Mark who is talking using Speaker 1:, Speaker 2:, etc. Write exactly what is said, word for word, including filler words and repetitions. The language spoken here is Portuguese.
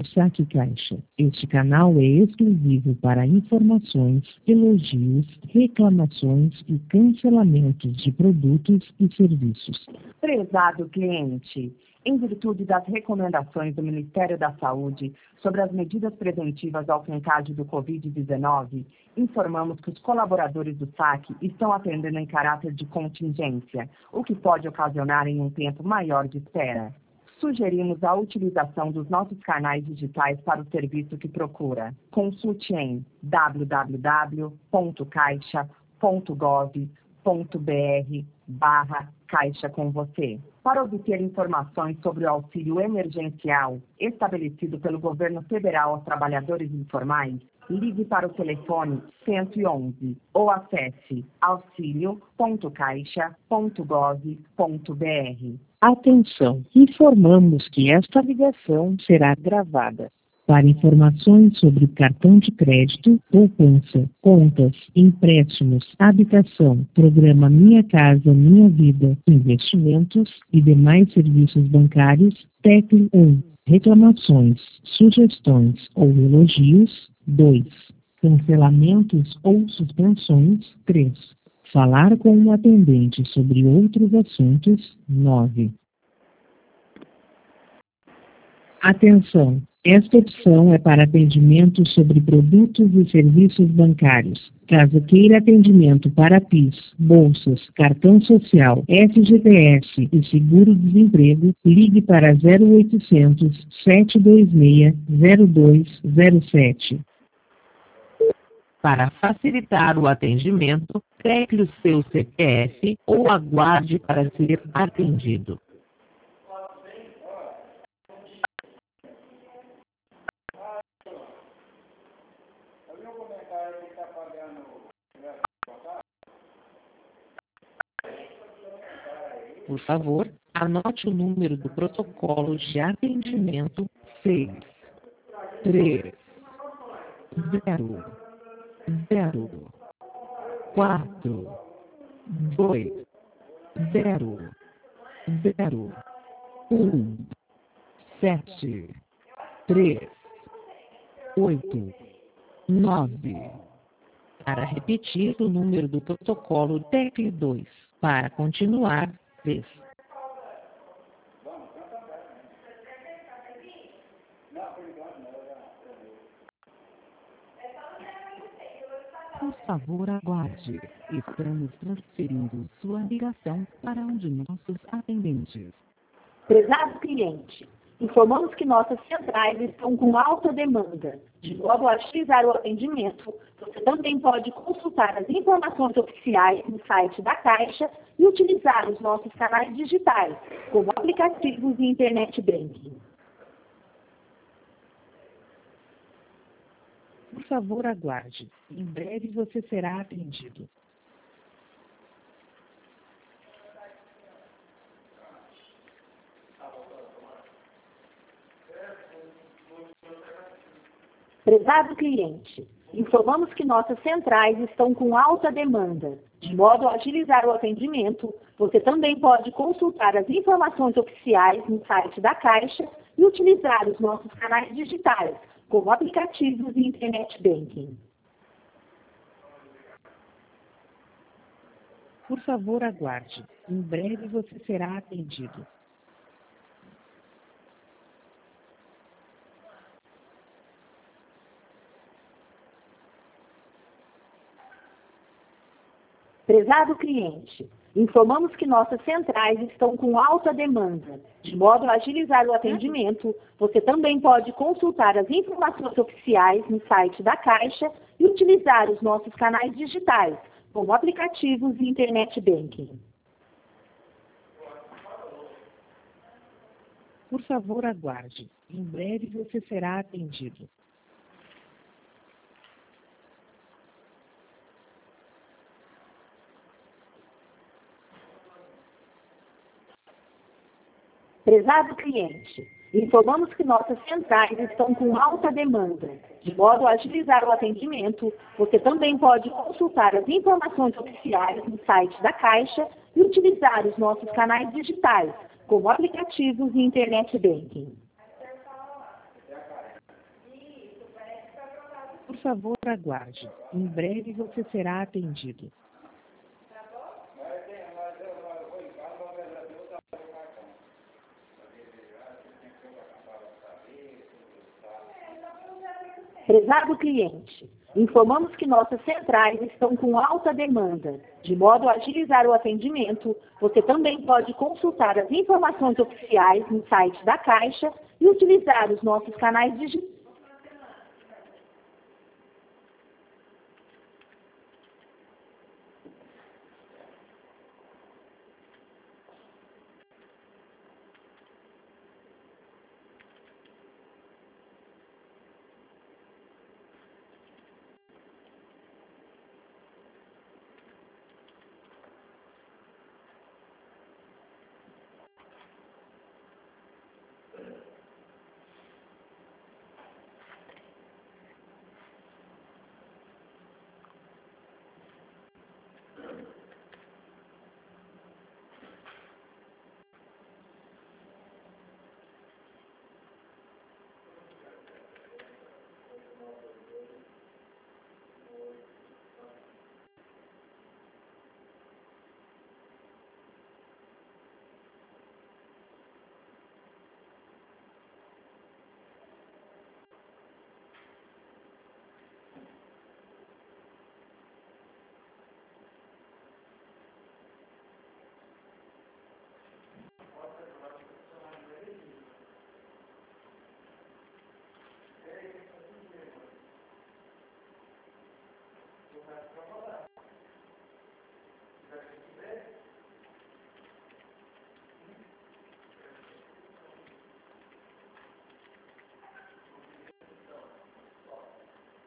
Speaker 1: Saque Caixa. Este canal é exclusivo para informações, elogios, reclamações e cancelamentos de produtos e serviços.
Speaker 2: Prezado cliente, em virtude das recomendações do Ministério da Saúde sobre as medidas preventivas ao contágio do covid dezenove, informamos que os colaboradores do saque estão atendendo em caráter de contingência, o que pode ocasionar em um tempo maior de espera. Sugerimos a utilização dos nossos canais digitais para o serviço que procura. Consulte em w w w ponto caixa ponto gov ponto br barra Caixa com você. Para obter informações sobre o auxílio emergencial estabelecido pelo governo federal aos trabalhadores informais, ligue para o telefone cento e onze ou acesse auxilio ponto caixa ponto gov ponto br.
Speaker 1: Atenção! Informamos que esta ligação será gravada. Para informações sobre cartão de crédito, poupança, contas, empréstimos, habitação, programa Minha Casa Minha Vida, investimentos e demais serviços bancários, tecle um. Reclamações, sugestões ou elogios, dois. Cancelamentos ou suspensões, três. Falar com um atendente sobre outros assuntos, nove. Atenção! Esta opção é para atendimento sobre produtos e serviços bancários. Caso queira atendimento para PIS, bolsas, cartão social, F G T S e seguro-desemprego, ligue para zero oitocentos, sete dois seis, zero dois zero sete.
Speaker 3: Para facilitar o atendimento, tecle o seu C P F ou aguarde para ser atendido. Por favor, anote o número do protocolo de atendimento seis três zero zero quatro dois zero zero um sete três oito nove. Para repetir o número do protocolo, tecle dois. Para continuar, três. Por favor, aguarde. Estamos transferindo sua ligação para um de nossos atendentes.
Speaker 4: Prezado cliente, informamos que nossas centrais estão com alta demanda. De modo a agilizar o atendimento, você também pode consultar as informações oficiais no site da Caixa e utilizar os nossos canais digitais, como aplicativos e internet banking.
Speaker 1: Por favor, aguarde. Em breve você será atendido.
Speaker 4: Prezado cliente, informamos que nossas centrais estão com alta demanda. De modo a agilizar o atendimento, você também pode consultar as informações oficiais no site da Caixa e utilizar os nossos canais digitais, como aplicativos e internet banking.
Speaker 1: Por favor, aguarde. Em breve você será atendido.
Speaker 4: Prezado cliente, informamos que nossas centrais estão com alta demanda. De modo a agilizar o atendimento, você também pode consultar as informações oficiais no site da Caixa e utilizar os nossos canais digitais, como aplicativos e internet banking.
Speaker 1: Por favor, aguarde. Em breve você será atendido.
Speaker 4: Prezado cliente, informamos que nossas centrais estão com alta demanda. De modo a agilizar o atendimento, você também pode consultar as informações oficiais no site da Caixa e utilizar os nossos canais digitais, como aplicativos e internet banking.
Speaker 1: favor, aguarde. Em breve você será atendido.
Speaker 4: Prezado cliente, informamos que nossas centrais estão com alta demanda. De modo a agilizar o atendimento, você também pode consultar as informações oficiais no site da Caixa e utilizar os nossos canais digitais.